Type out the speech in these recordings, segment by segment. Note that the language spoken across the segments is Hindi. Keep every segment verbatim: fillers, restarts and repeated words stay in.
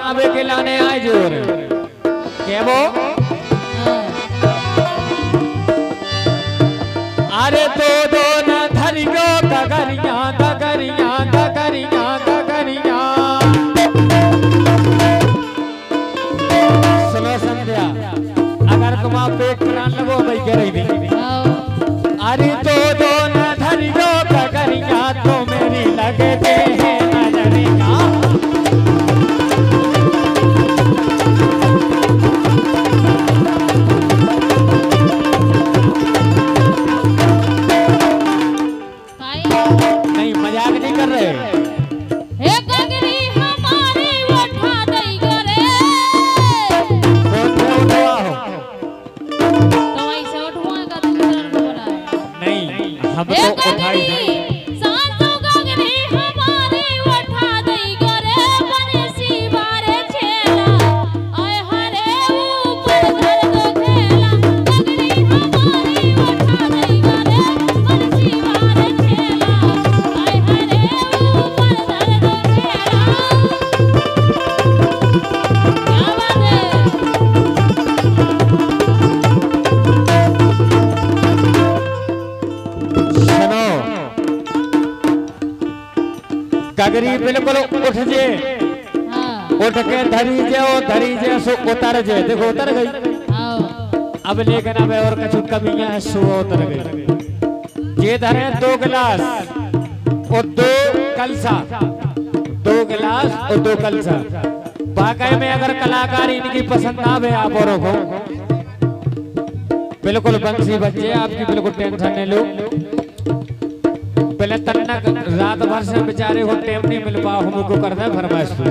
बनावे के लाने आए जोर के वो अरे तो दो न धरियो गगरिया गगरिया गगरिया गगरिया। सुनो संध्या अगर तुम आप पेट प्राण लगो भाई कह रही थी अरे तो दो न धरियो गगरिया तो मेरी लगते हैं नजरिया। नहीं मजाक नहीं कर रहे। हे गगरी हमारी उठा दई करे तो ऐसे उठवाएगा तो किधर को बनाए नहीं हम तो उठाई नहीं। सांसो गगरी हमारी उठा दई करे बनसी बारे छेला आय हरे ऊपर दर्द खेला गगरी हमारी उठा दई करे बनसी बारे छेला आय हरे ऊपर दर्द खेला। क्या बात है सुनो गगरी बिल्कुल उठ जे हां उठ के धरी जे और धरी जे सो उतर जे देखो उतर गई। आओ अब लेकिन अब और कछु कमियां है सो उतर गई। ये धरे दो गिलास और दो कलसा दो गिलास और दो कलसा। वाकई में अगर कलाकारी इनकी पसंद आवे आप औरों को बिल्कुल बंसी बच्चे आपकी बिल्कुल टेंशन नहीं लो। पहले तन्नक रात भर से बेचारे को टाइम नहीं मिल पा हमको करना फरमाइश पे।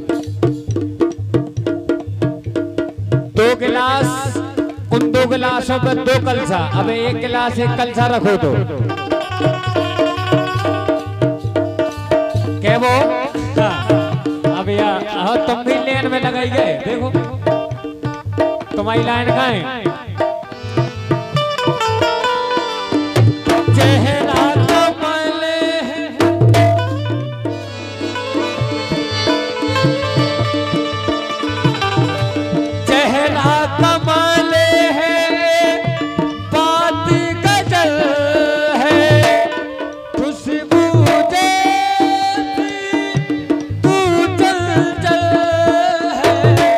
दो गिलास उन दो गिलासों पे दो कलसा। अब एक गिलास एक कलसा रखो तो क्या वो अब यार हाँ तुम भी लेन में लगाई गए देखो तुम्हारी लाइन कहाँ है। चेहरा कमल है चेहरा कमल है बात गजल है खुशबू जैसी तू चल चल है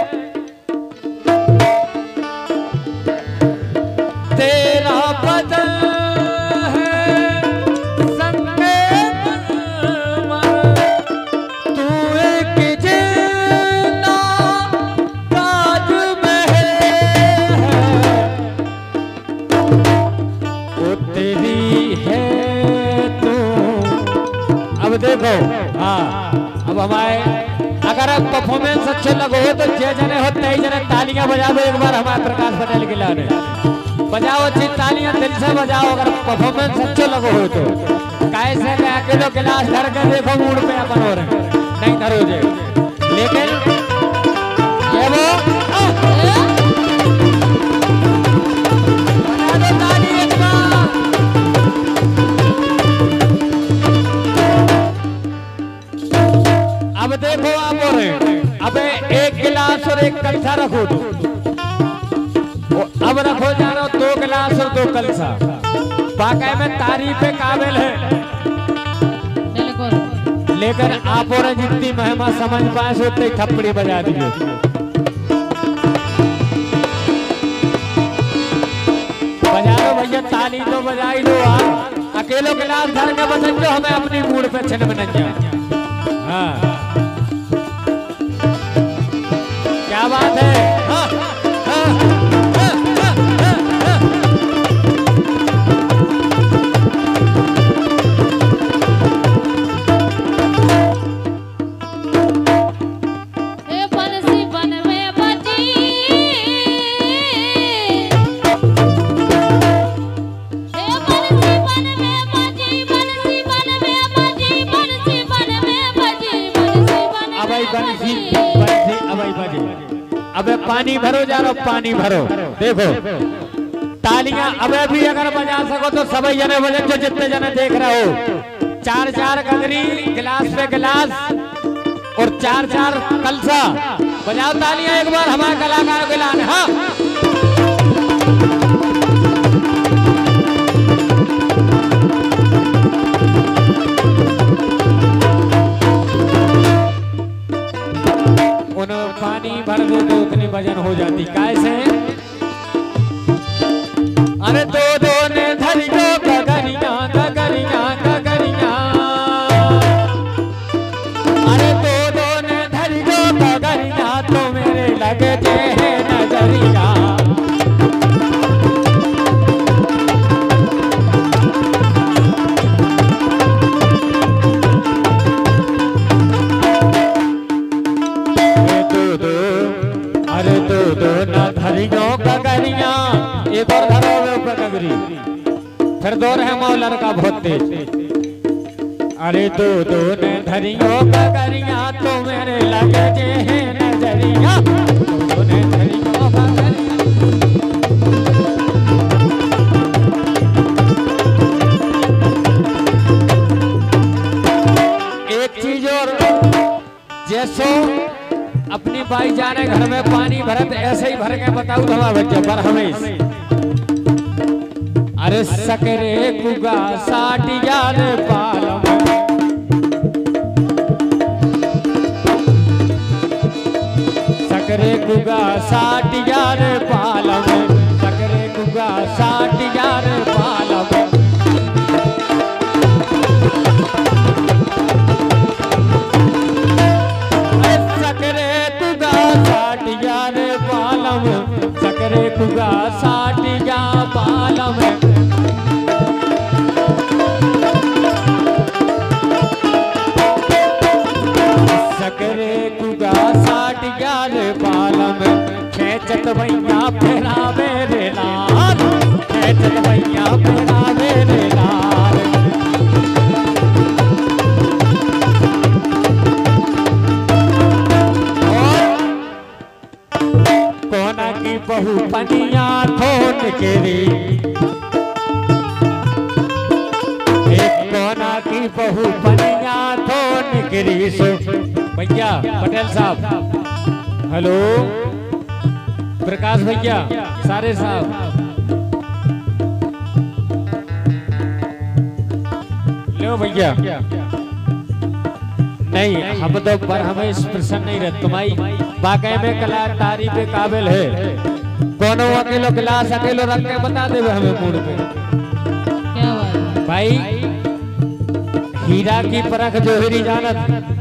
तेरा बदल देखो हाँ अब हमारे अगर आप परफॉर्मेंस अच्छे लगो हो तो छह जने हो तेईस जने तालियां बजा दो एक बार हमारे प्रकाश पटेल के लाने बजाओ अच्छी तालियां दिल से बजाओ अगर परफॉर्मेंस अच्छे लगो हो तो। कैसे मैं अकेले गिलास धर के देखो मूड पे अपन हो रहे नहीं धरो जे लेकिन ये वो बजा दो ताली एक बार। अब देखो आप हो रहे अब एक गिलास और एक कलसा रखो तो अब रखो जानो दो गिलास और दो कलसा। वाकई में तारीफ पे काबिल है लेकिन आप और जितनी महिमा समझ पाए सो उतनी थप्पड़ी बजा दीजिए। बजा लो भैया ताली तो बजाई लो आप अकेलो गिलास धर के बजन जो हमें अपनी मूड पे छिन बन जाए। हाँ क्या बात है। हाँ, हाँ, हाँ, हाँ, हाँ, हाँ। हे बंसी बन में बजी हे बंसी बन में बजी बंसी बन में बजी बंसी बन में बजी बंसी बन अब बंसी बंसी अब बजी अबे पानी भरो जा रहा पानी भरो देखो तालियां अबे भी अगर बजा सको तो सभी जने बजन जो जितने जने देख रहे हो। चार चार गगरी गिलास पे गिलास और चार चार कलसा बजाओ तालियां एक बार हमारे कलाकारों के लाने। हाँ उन पानी भर दो तो उतनी वजन हो जाती कैसे। अरे दो दो ने धरी दो गगरिया गगरिया गगरिया। अरे दो दो ने धरी दो गगरिया तो मेरे लगे जे नजरिया। अरे दो दो न धरियो गगरिया। एक और धरो ऊपर गगरी फिर दो रहे मौला का बहुत तेज। अरे दो दो ने धरियो गगरिया तो मेरे लगे जे नजरिया। दो दो ने धरियो गगरिया। एक चीज और जैसो अपनी बाई जाने घर में पानी भरत ऐसे ही भर के बताऊ धमा बच्चे पर हमें। अरे सकरे कुगा साटिया रे पालम। सकरे कुगा साटिया रे पालम। सकरे कुगा साटिया रे पालम। सकरे कुगा साटिया पालम। सकरे कुगा साटिया रे पालम। खेचत भैया फेरावे रे लाल। खेचत भैया फेरावे रे लाल। कोना की बहु पनिया खोट केरी। एक कोना की बहु पनिया खोट केरी। सो भैया पटेल साहब हेलो प्रकाश भैया सारे साहब लो भैया। नहीं हम तो पर हमें इस प्रसन्न नहीं रहते। तुम्हारी वाकई में कला तारीफ के काबिल है। कोनो अकेलो गिलास अकेलो रख के बता दे हमें मूड पे। क्या बात भाई हीरा की परख जोहरी जानत